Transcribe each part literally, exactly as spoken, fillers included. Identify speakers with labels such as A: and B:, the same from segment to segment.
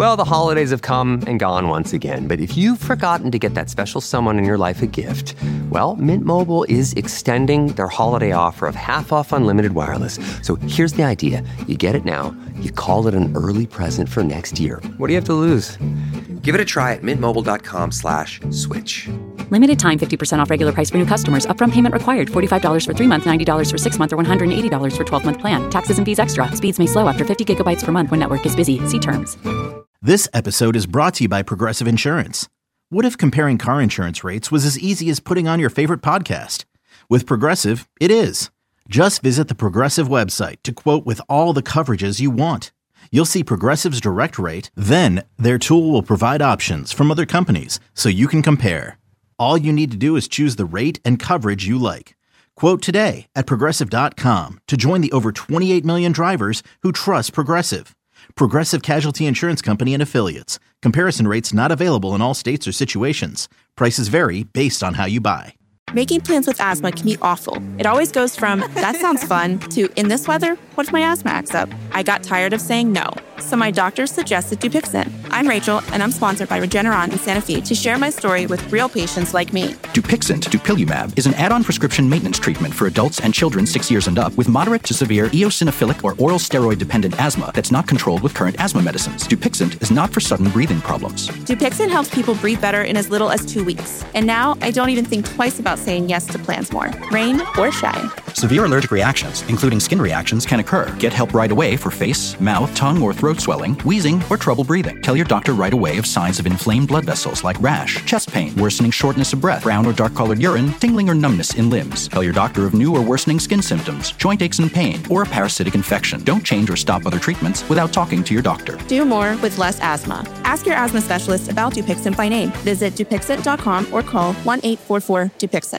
A: Well, the holidays have come and gone once again, but if you've forgotten to get that special someone in your life a gift, well, Mint Mobile is extending their holiday offer of half off unlimited wireless. So here's the idea. You get it now, you call it an early present for next year. What do you have to lose? Give it a try at mintmobile.com slash switch.
B: Limited time fifty percent off regular price for new customers. Upfront payment required. forty-five dollars for three months, ninety dollars for six months, or one hundred eighty dollars for twelve-month plan. Taxes and fees extra. Speeds may slow after fifty gigabytes per month when network is busy. See terms.
C: This episode is brought to you by Progressive Insurance. What if comparing car insurance rates was as easy as putting on your favorite podcast? With Progressive, it is. Just visit the Progressive website to quote with all the coverages you want. You'll see Progressive's direct rate, then their tool will provide options from other companies so you can compare. All you need to do is choose the rate and coverage you like. Quote today at Progressive dot com to join the over twenty-eight million drivers who trust Progressive. Progressive Casualty Insurance Company and Affiliates. Comparison rates not available in all states or situations. Prices vary based on how you buy.
D: Making plans with asthma can be awful. It always goes from, that sounds fun, to, in this weather, what if my asthma acts up? I got tired of saying no, so my doctor suggested Dupixent. I'm Rachel, and I'm sponsored by Regeneron and Sanofi to share my story with real patients like me.
E: Dupixent, dupilumab, is an add-on prescription maintenance treatment for adults and children six years and up with moderate to severe eosinophilic or oral steroid-dependent asthma that's not controlled with current asthma medicines. Dupixent is not for sudden breathing problems.
D: Dupixent helps people breathe better in as little as two weeks. And now, I don't even think twice about saying yes to plans more, rain or shine.
E: Severe allergic reactions, including skin reactions, can occur. Get help right away for face, mouth, tongue, or throat swelling, wheezing, or trouble breathing. Tell your doctor right away of signs of inflamed blood vessels like rash, chest pain, worsening shortness of breath, brown or dark-colored urine, tingling or numbness in limbs. Tell your doctor of new or worsening skin symptoms, joint aches and pain, or a parasitic infection. Don't change or stop other treatments without talking to your doctor.
D: Do more with less asthma. Ask your asthma specialist about Dupixent by name. Visit Dupixent dot com or call one eight four four Dupixent.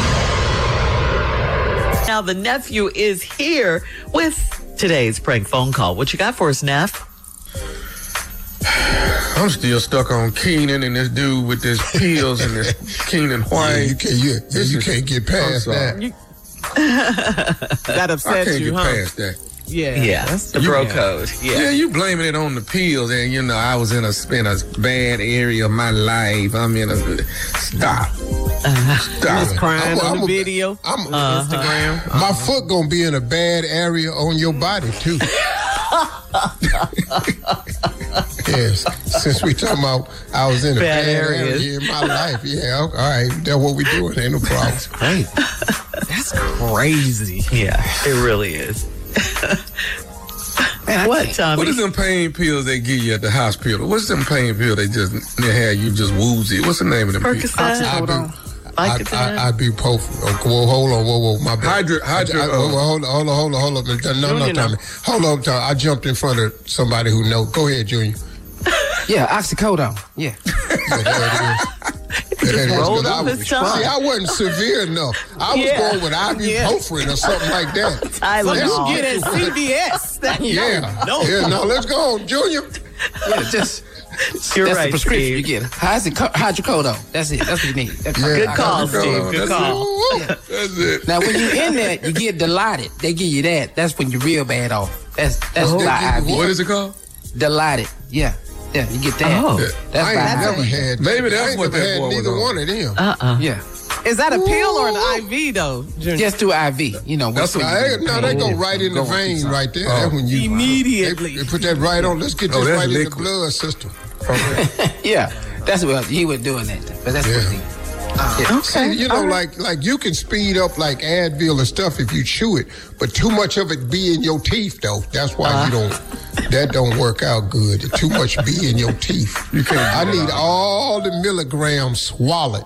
F: Now the nephew is here with today's prank phone call. What you got for us, Neff?
G: I'm still stuck on Keenan and this dude with his pills and this Keenan White.
H: Yeah, you can't, you, yeah, you can't get past that.
F: You,
I: that upsets
G: I can't
I: you,
G: get
I: huh?
G: past that.
I: Yeah,
F: yeah, that's the bro
G: yeah.
F: code. Yeah.
G: yeah, you blaming it on the pills, and you know I was in a in a bad area of my life. I'm in a stop.
F: Uh,
G: stop.
I: He's crying
H: I'm,
I: on
H: I'm
I: the
H: a,
I: video
H: I'm,
I: on
F: uh-huh.
I: Instagram. Uh-huh.
H: My foot gonna be in a bad area on your body too. Yes, since we talking about I was in a
F: Bad
H: bad,
F: areas.
H: area in my life. Yeah, all right, that's what we doing. Ain't no problem.
I: Great. That's crazy.
F: Yeah, it really is.
I: Man,
F: what, Tommy?
G: What is them pain pills they give you at the hospital? What's them pain pills they just they have you just woozy? What's the name of them pills?
F: Percocet.
H: Ibu-
F: Vicodin.
H: I, I, ibuprofen. Oh, whoa, hold on, whoa, whoa, my bad.
G: Hydra, hydra.
H: I, I,
G: uh,
H: hold on, hold on, hold on, hold on. No, no,
I: Junior,
H: Tommy. Hold on, Tommy. I jumped in front of somebody who knows. Go ahead, Junior.
I: Yeah, oxycodone. Yeah.
H: Yeah, there it is. There it is.
F: rolled
H: 'Cause I
F: up
H: was-
F: his tongue.
H: See, I wasn't severe enough. I was
F: Yeah.
H: going with ibuprofen or something like that.
F: Tylenol.
I: You get it at C V S.
H: Yeah.
I: No.
H: Yeah, no, let's go on, Junior.
I: Yeah, just
F: You're
I: that's
F: right,
I: the prescription
F: Steve.
I: you get. Hydroco- hydrocodone. That's it. That's what you need. That's
H: Yeah.
F: Good call,
H: That's
F: Steve.
H: it.
F: Good
H: That's
F: call.
H: it. That's it.
I: Now, when you're in there, you get Dilaudid. They give you that. That's when you're real bad off. That's that's
H: Oh,
I: by
H: they
I: I
H: give
I: V.
H: you
G: What is it called?
I: Dilaudid. Yeah. Yeah, you get that.
F: Oh.
I: That's
H: I
I: by
H: ain't
I: I V.
H: never had.
G: Maybe that's
H: I ain't
G: what
H: never
G: that
H: had
G: boy was
H: neither
G: on.
H: one of them.
F: Uh-uh.
I: Yeah.
J: Is that a pill or an I V though, Junior?
I: Just do I V. You know.
G: That's what
H: Now, they, no, they go right in the
I: Go on,
H: vein
I: keep
H: right there.
G: Oh.
H: That's when you
J: Immediately.
H: They, they put that right on. Let's get
G: Oh,
H: this
G: that's
H: right in the
G: liquid.
H: blood system.
I: Yeah. That's what he was doing that. But that's
H: Yeah.
I: what he. Yeah.
H: See, you know, like like you can speed up like Advil and stuff if you chew it, but too much of it be in your teeth though. That's why
F: Uh.
H: you don't. That don't work out good. Too much be in your teeth.
G: You can't
H: I
G: do
H: need
G: that.
H: all the milligrams swallowed.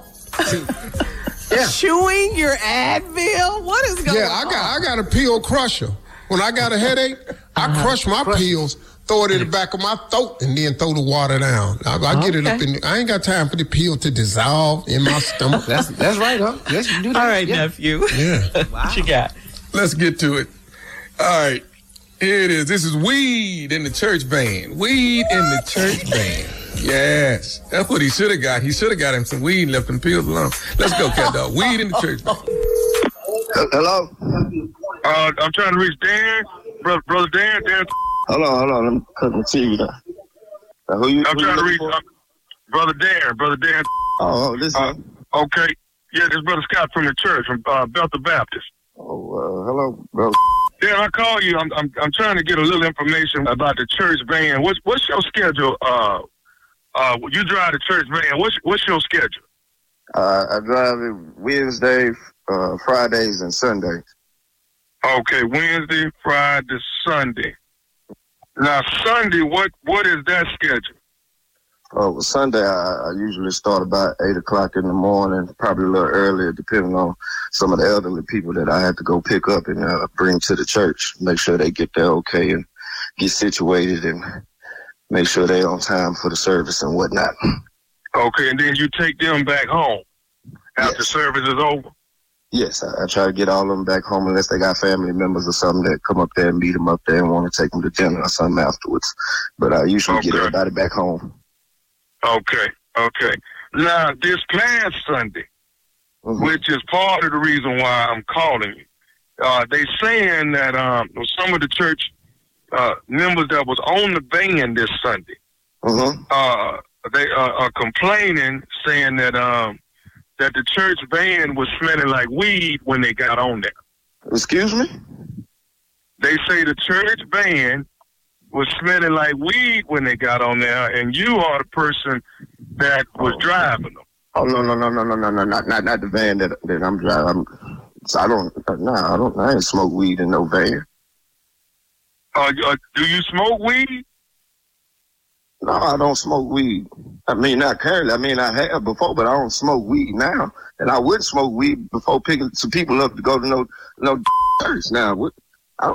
I: Yeah.
J: Chewing your Advil? What is going
H: Yeah,
J: on?
H: I got I got a pill crusher. When I got a headache, I crush my pills, throw it in the back of my throat, and then throw the water down. I, I get it up in. I ain't got time for the pill to dissolve in my stomach.
I: That's that's right, huh? Yes, you do that.
F: All right,
I: yeah.
F: nephew.
H: Yeah.
F: What you got?
G: Let's get to it. All right. Here it is. This is Weed in the Church Band. Weed in the Church Band. Yes. That's what he should have got. He should have got him some weed and left them pills alone. Let's go, cat dog. Weed in the Church Band.
K: Hello?
L: Uh, I'm trying to reach Dan, brother, brother Dan. Dan.
K: Hold on, hold on. Let me cut the T V down. Uh, who you?
L: I'm
K: who
L: trying
K: you
L: to reach
K: for?
L: uh, Brother Darren. Brother Darren.
K: Oh, oh this
L: uh,
K: is.
L: Okay. Yeah, this Brother Scott from the church, from uh, Bethel Baptist.
K: Oh, uh, hello, bro.
L: Yeah, I call you. I'm, I'm I'm trying to get a little information about the church van. What's what's your schedule? Uh, uh, you drive the church van. What's what's your schedule?
K: Uh, I drive it Wednesday, uh, Fridays, and Sundays.
L: Okay, Wednesday, Friday, Sunday. Now Sunday, what what is that schedule?
K: Oh, well, Sunday I, I usually start about eight o'clock in the morning, probably a little earlier, depending on some of the elderly people that I had to go pick up and uh, bring to the church. Make sure they get there okay and get situated and make sure they're on time for the service and whatnot.
L: Okay, and then you take them back home after
K: yes.
L: service is over?
K: Yes, I, I try to get all of them back home unless they got family members or something that come up there and meet them up there and want to take them to dinner or something afterwards. But I usually
L: okay.
K: get everybody back home.
L: Okay, okay. Now, this past Sunday, mm-hmm. which is part of the reason why I'm calling you, uh, they saying that um, some of the church uh, members that was on the van this Sunday,
K: mm-hmm.
L: uh, they uh, are complaining, saying that um, that the church van was smelling like weed when they got on there.
K: Excuse me?
L: They say the church van was smelling like weed when they got on there, and you are the person that was
K: oh.
L: driving them.
K: Oh no no no no no no no not not not the van that that I'm driving. I'm, so I don't no nah, I don't I ain't smoke weed in no van.
L: Uh, uh, do you smoke weed?
K: No, I don't smoke weed. I mean, not currently. I mean, I have before, but I don't smoke weed now. And I would smoke weed before picking some people up to go to no no church. Now, what? I,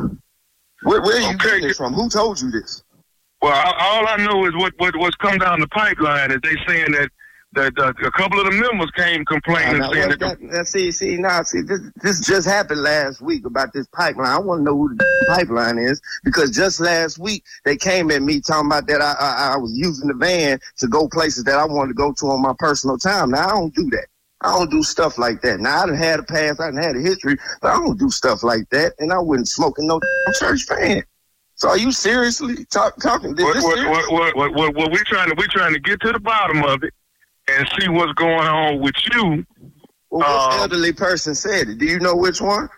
K: where where are you
L: okay.
K: getting this from? Who told you this?
L: Well, all I know is what what what's come down the pipeline is they saying that that uh, a couple of the members came complaining,
K: now,
L: saying
K: that,
L: that.
K: that, that see see now see this this just happened last week about this pipeline. I want to know who the pipeline is because just last week they came at me talking about that I, I I was using the van to go places that I wanted to go to on my personal time. Now I don't do that. I don't do stuff like that. Now I done had a past, I done had a history, but I don't do stuff like that, and I wasn't smoking no church fan. So are you seriously talk, talking? This,
L: what,
K: this
L: what, what, what, what, what, what we trying to we trying to get to the bottom of it and see what's going on with you.
K: Well, which um, elderly person said it? Do you know which one?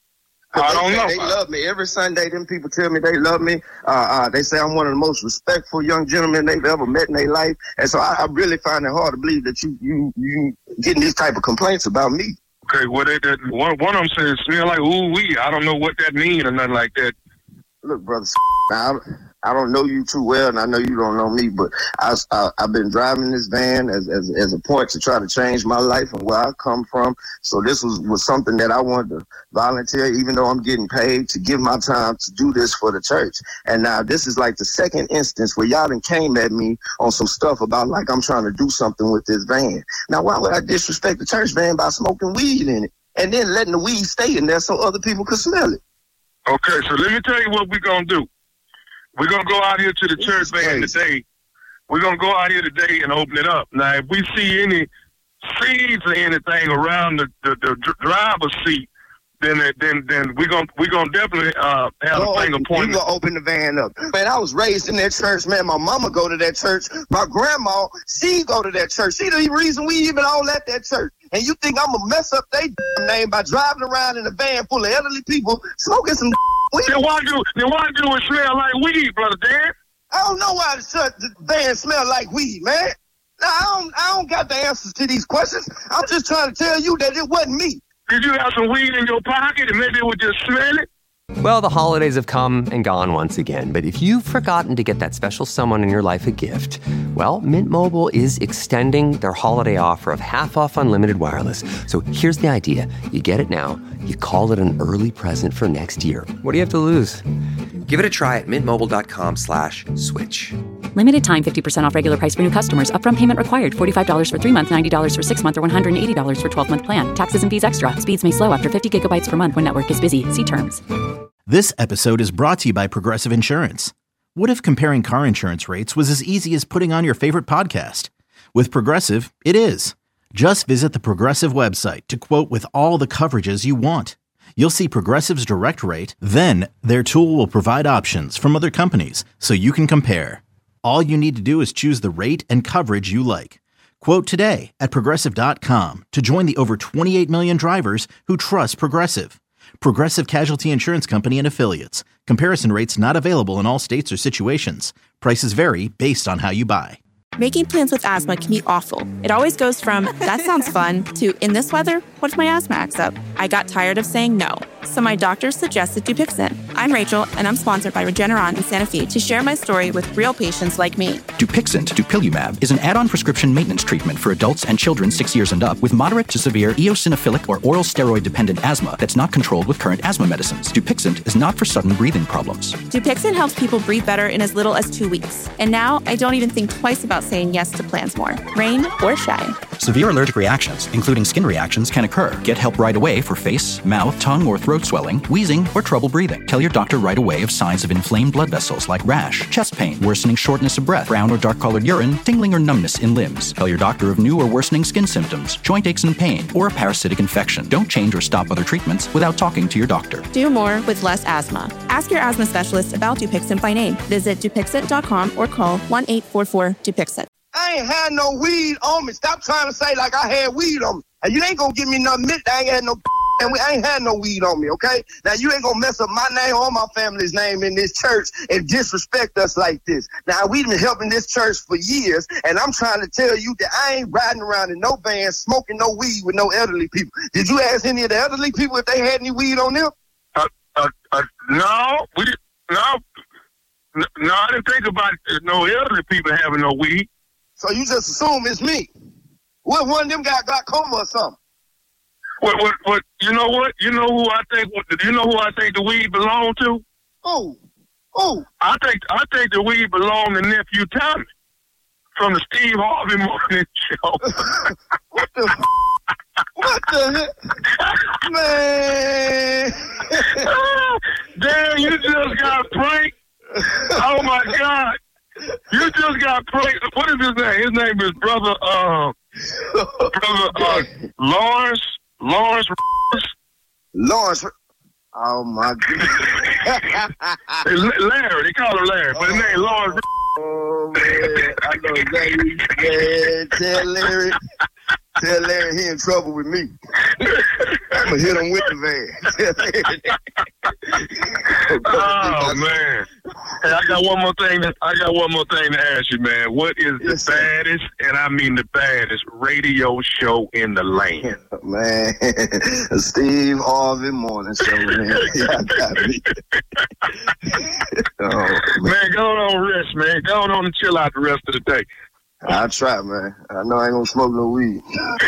L: I don't
K: they,
L: know.
K: They love me. Every Sunday, them people tell me they love me. Uh, uh, they say I'm one of the most respectful young gentlemen they've ever met in their life. And so I, I really find it hard to believe that you you you getting these type of complaints about me.
L: Okay, well, they, they, one, one of them says smell like ooh wee. I don't know what that means or nothing like that.
K: Look, brother, now, I don't know you too well, and I know you don't know me, but I, I, I've been driving this van as, as as a point to try to change my life and where I come from. So this was, was something that I wanted to volunteer, even though I'm getting paid, to give my time to do this for the church. And now this is like the second instance where y'all done came at me on some stuff about like I'm trying to do something with this van. Now, why would I disrespect the church van by smoking weed in it and then letting the weed stay in there so other people could smell it?
L: Okay, so let me tell you what we're going to do. We're going to go out here to the church van today. We're going to go out here today and open it up. Now, if we see any seeds or anything around the, the, the driver's seat, then then then we're going we gonna definitely uh, have
K: go
L: a finger
K: open,
L: pointing.
K: You going to open the van up. Man, I was raised in that church, man. My mama go to that church. My grandma, she go to that church. She the reason we even all at that church. And you think I'm going to mess up their name by driving around in a van full of elderly people smoking some weed?
L: Then why do, then why do it smell like weed, Brother Dan?
K: I don't know why the, the van smell like weed, man. Now, I don't, I don't got the answers to these questions. I'm just trying to tell you that it wasn't me.
L: Did you have some weed in your pocket and maybe it was just smelling?
A: Well, the holidays have come and gone once again, but if you've forgotten to get that special someone in your life a gift, well, Mint Mobile is extending their holiday offer of half off unlimited wireless. So here's the idea. You get it now, you call it an early present for next year. What do you have to lose? Give it a try at mintmobile.com slash switch.
B: Limited time fifty percent off regular price for new customers. Upfront payment required. forty-five dollars for three months, ninety dollars for six months, or one hundred eighty dollars for twelve-month plan. Taxes and fees extra. Speeds may slow after fifty gigabytes per month when network is busy. See terms.
C: This episode is brought to you by Progressive Insurance. What if comparing car insurance rates was as easy as putting on your favorite podcast? With Progressive, it is. Just visit the Progressive website to quote with all the coverages you want. You'll see Progressive's direct rate, then their tool will provide options from other companies so you can compare. All you need to do is choose the rate and coverage you like. Quote today at Progressive dot com to join the over twenty-eight million drivers who trust Progressive. Progressive Casualty Insurance Company and Affiliates. Comparison rates not available in all states or situations. Prices vary based on how you buy.
D: Making plans with asthma can be awful. It always goes from, that sounds fun, to, in this weather, what if my asthma acts up? I got tired of saying no, so my doctor suggested Dupixent. I'm Rachel, and I'm sponsored by Regeneron in Santa Fe to share my story with real patients like me.
E: Dupixent, dupilumab, is an add-on prescription maintenance treatment for adults and children six years and up with moderate to severe eosinophilic or oral steroid-dependent asthma that's not controlled with current asthma medicines. Dupixent is not for sudden breathing problems.
D: Dupixent helps people breathe better in as little as two weeks. And now I don't even think twice about saying yes to plans more, rain or shine.
E: Severe allergic reactions, including skin reactions, can occur. Get help right away for face, mouth, tongue, or throat swelling, wheezing, or trouble breathing. Tell your doctor right away of signs of inflamed blood vessels like rash, chest pain, worsening shortness of breath, brown or dark-colored urine, tingling or numbness in limbs. Tell your doctor of new or worsening skin symptoms, joint aches and pain, or a parasitic infection. Don't change or stop other treatments without talking to your doctor.
D: Do more with less asthma. Ask your asthma specialist about Dupixent by name. Visit Dupixent dot com or call one eight four four Dupixent.
K: I ain't had no weed on me. Stop trying to say like I had weed on me. And you ain't gonna give me nothing. I ain't had no and we I ain't had no weed on me, okay? Now you ain't gonna mess up my name or my family's name in this church and disrespect us like this. Now we've been helping this church for years, and I'm trying to tell you that I ain't riding around in no van smoking no weed with no elderly people. Did you ask any of the elderly people if they had any weed on them?
L: Uh, uh, uh, no, we didn't. No, no, I didn't think about no elderly people having no weed.
K: So you just assume it's me? What one of them got glaucoma or something?
L: What? What? What? You know what? You know who I think? You know who I think the weed belonged to?
K: Oh, oh!
L: I think I think the weed belonged to nephew Tommy from the Steve Harvey Morning Show.
K: What the? What the heck? Man!
L: Damn! You just got pranked. Oh my God! You just got pranked. What is his name? His name is brother. Uh, brother uh, Lawrence. Lawrence.
K: Lawrence. Oh my God.
L: Larry. They call him Larry, but his name Lawrence.
K: Oh man, I know exactly. Man, tell Larry. Tell Larry he in trouble with me. I'm gonna hit him with the van.
L: Oh man! Hey, I got one more thing. To, I got one more thing to ask you, man. What is the yes, baddest, and I mean the baddest, radio show in the land?
K: Man, Steve Harvey Morning Show, man. Y'all got me. Oh, man.
L: man, go on rest, man. Go on and chill out the rest of the day.
K: I'll try, man. I know I ain't gonna smoke no weed.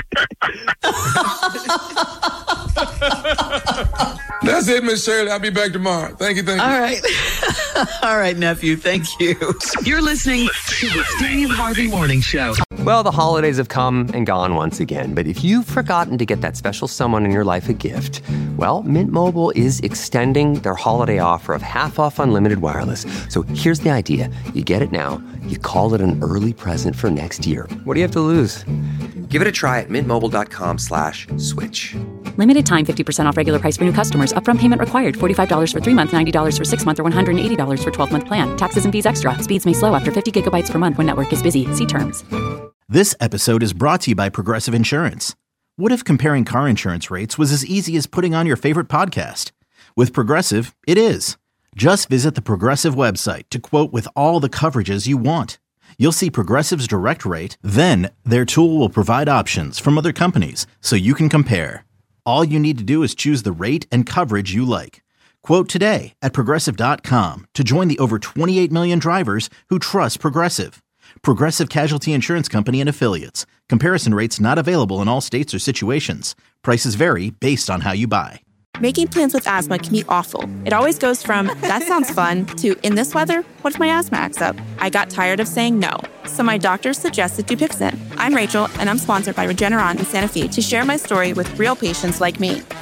G: That's it, Miss Shirley. I'll be back tomorrow. Thank you, thank you.
F: All right. All right, nephew. Thank you. You're listening to the Steve Harvey Morning Show.
A: Well, the holidays have come and gone once again, but if you've forgotten to get that special someone in your life a gift, well, Mint Mobile is extending their holiday offer of half off unlimited wireless. So here's the idea. You get it now. You call it an early present for next year. What do you have to lose? Give it a try at mintmobile.com slash switch.
B: Limited time fifty percent off regular price for new customers. Upfront payment required. forty-five dollars for three months, ninety dollars for six months, or one hundred eighty dollars for twelve-month plan. Taxes and fees extra. Speeds may slow after fifty gigabytes per month when network is busy. See terms.
C: This episode is brought to you by Progressive Insurance. What if comparing car insurance rates was as easy as putting on your favorite podcast? With Progressive, it is. Just visit the Progressive website to quote with all the coverages you want. You'll see Progressive's direct rate, then their tool will provide options from other companies so you can compare. All you need to do is choose the rate and coverage you like. Quote today at Progressive dot com to join the over twenty-eight million drivers who trust Progressive. Progressive Casualty Insurance Company and Affiliates. Comparison rates not available in all states or situations. Prices vary based on how you buy.
D: Making plans with asthma can be awful. It always goes from, that sounds fun, to, in this weather, what if my asthma acts up? I got tired of saying no, so my doctor suggested Dupixent. I'm Rachel, and I'm sponsored by Regeneron in Santa Fe to share my story with real patients like me.
E: Dupixent,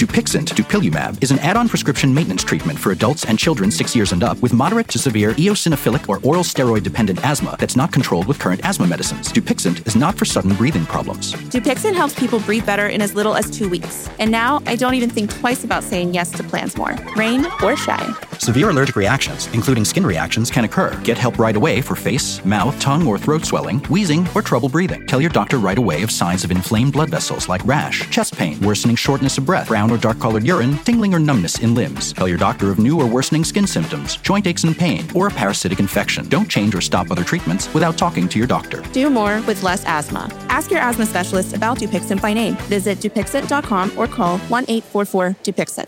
E: Dupixent, dupilumab, is an add-on prescription maintenance treatment for adults and children six years and up with moderate to severe eosinophilic or oral steroid-dependent asthma that's not controlled with current asthma medicines. Dupixent is not for sudden breathing problems.
D: Dupixent helps people breathe better in as little as two weeks. And now I don't even think twice about saying yes to plans more, rain or shine.
E: Severe allergic reactions, including skin reactions, can occur. Get help right away for face, mouth, tongue, or throat swelling, wheezing, or trouble breathing. Tell your doctor right away of signs of inflamed blood vessels like rash, chest pain, worsening shortness of breath, brown or dark-colored urine, tingling or numbness in limbs. Tell your doctor of new or worsening skin symptoms, joint aches and pain, or a parasitic infection. Don't change or stop other treatments without talking to your doctor.
D: Do more with less asthma. Ask your asthma specialist about Dupixent by name. Visit Dupixent dot com or call one eight four four Dupixent.